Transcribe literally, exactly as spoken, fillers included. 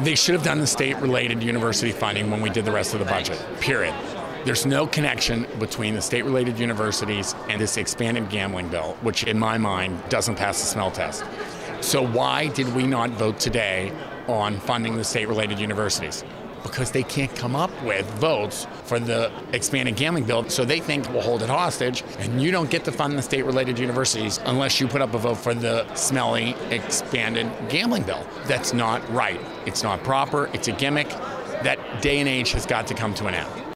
They should have done the state-related university funding when we did the rest of the budget, period. There's no connection between the state-related universities and this expanded gambling bill, which in my mind doesn't pass the smell test. So why did we not vote today on funding the state-related universities? Because they can't come up with votes for the expanded gambling bill, so they think we'll hold it hostage, and you don't get to fund the state-related universities unless you put up a vote for the smelly expanded gambling bill. That's not right. It's not proper. It's a gimmick. That day and age has got to come to an end.